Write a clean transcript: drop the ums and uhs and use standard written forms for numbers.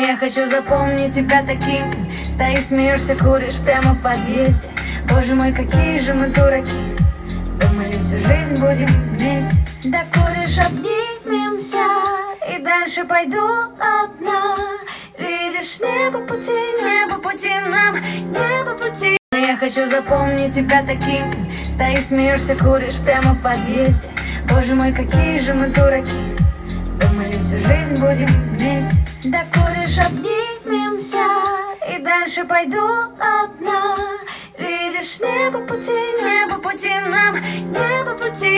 я хочу запомнить тебя таким. Стоишь, смеешься, куришь прямо в подъезде. Боже мой, какие же мы дураки. Думали, всю жизнь будем вместе. Да куришь, обнимемся, и дальше пойду одна. Видишь, не по пути нам, не по пути. Но я хочу запомнить тебя таким. Стоишь, смеешься, куришь прямо в подъезде. Боже мой, какие же мы дураки. Думали, всю жизнь будем вместе. Да куришь, обнимемся, и дальше пойду одна. Видишь, не по пути нам, не по пути.